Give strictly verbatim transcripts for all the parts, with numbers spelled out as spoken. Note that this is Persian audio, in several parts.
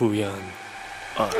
پویان آرس.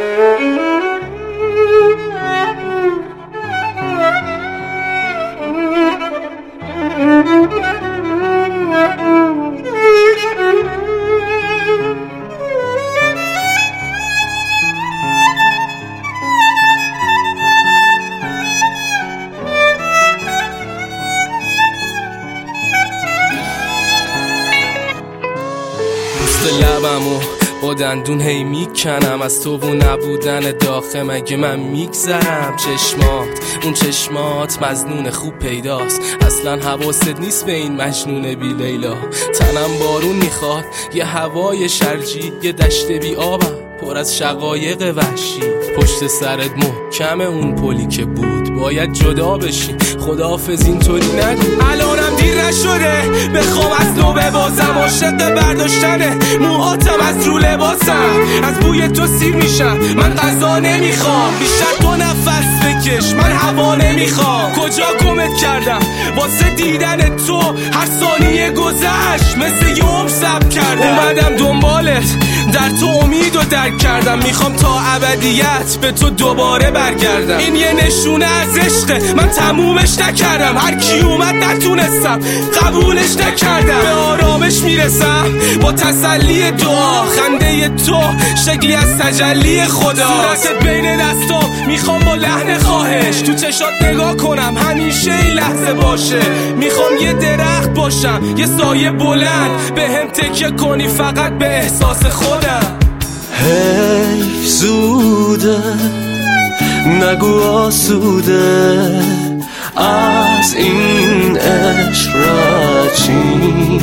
لبمو با دندون هی میکنم از تو و نبودن داخل مگه من میگذرم. چشمات اون چشمات مظنون خوب پیداست، اصلا حواست نیست به این مجنون بی لیلا. تنم بارون میخواد، یه هوای شرجی، یه دشت بی آبم پر از شقایق وحشی. پشت سرت محکم اون پلی که بود، باید جدا بشیم. خداحافظ اینطوری نگو، الانم دیر نشده بخوام از نو ببازم. عاشق برداشتن موهاتم از رو لباسم، از بوی تو سیر میشم. من غذا نمیخوام، بیشتر تو نفس بکش، من هوا نمیخوام. کجا گمت کردم واسه دیدن تو، هر ثانیه گذشت مثل یوم سب کردم. اومدم دنبالت، در تو امید و درک کردم. میخوام تا ابدیت به تو دوباره برگردم. این یه نشونه از عشقه، من تمومش نکردم. هر کی اومد نتونستم قبولش نکردم. به آرامش میرسم با تسلی دعا، خنده تو شکلی از تجلی خدا. صورتت بین دستام میخوام با لحن خواهش، تو چشات نگاه کنم همیشه این لحظه باشه. میخوام یه درخت باشم، یه سایه بلند، به هم تکیه کنی فقط به احساس خودم. حیف زوده نگو آسوده از این عشق راچی.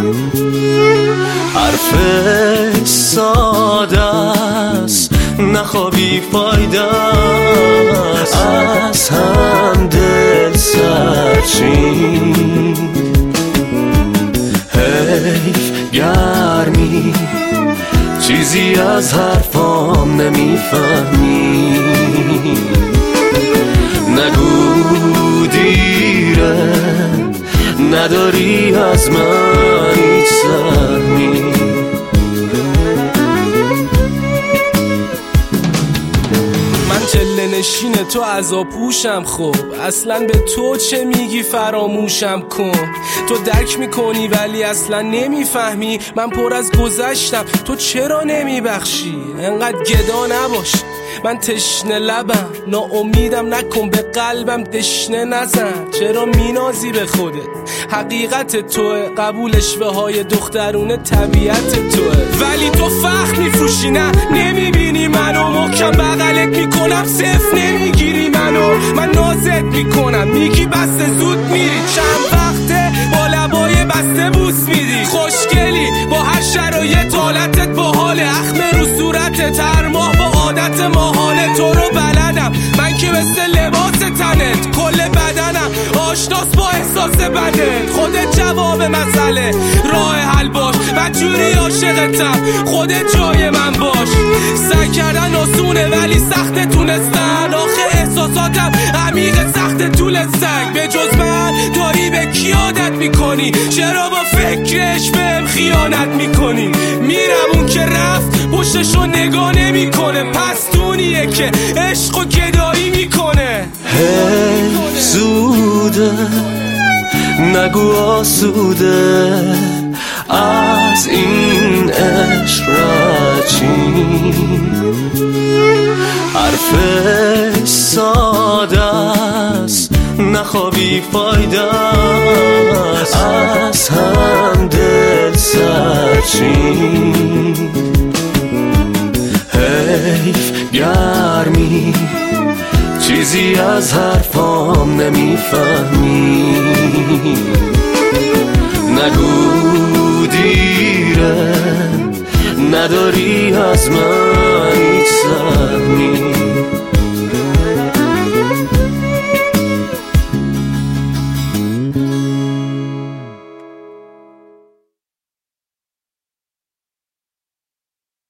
حرف ساده است نخوابی فایده است، از هم دل سرچین. حیف گرمی چیزی از حرفام نمیفهمی. نگو دیره نداری از من هیچ سهمی. من چله نشین تو عذابوشم، خب اصلا به تو چه میگی فراموشم کن. تو درک میکنی ولی اصلا نمیفهمی، من پر از گذشتم تو چرا نمیبخشی. انقدر گدا نباش، من تشنه لبم، ناامیدم نکن، به قلبم دشنه نزن. چرا مینازی به خودت؟ حقیقت توه، قبولش به های دخترونه طبیعت توه. ولی تو فخر میفروشی، نه نمیبینی منو. محکم بغلت میکنم صفر نمیگیری منو. من نازت میکنم میگی بسته زود میری. چند وقته با لبای بسته بوس میدی. خوشگلی با هر شرایط، حالتت باحاله. اخم رو صورتت هر ماه با عادت ماهانه. تو رو بلدم من که مثل لباس تنت، کل بدنم آشناس با احساس بدت. خودت جواب مسئله، راه حل باش. بدجوری عاشقتم، خودت جای من باش. سعی کردن آسونه ولی سخت تونستن. آخه احساساتم عمیق سخت طول سنگ. به جز من داری به کی عادت میکنی؟ چرا با فکرش بهم خیانت میکنی؟ میرم اون که رفت پشتشو نگاه نمیکنه، پس دونیه که عشق و گدایی میکنه. حیف زوده نگو آسوده از این عشق راچی. حرف ساده است نخوابی فایده است، از هم دل سرچین. حیف گرمی چیزی از حرفام نمیفهمی. نگو دیره نداری از من هیچ سهمی.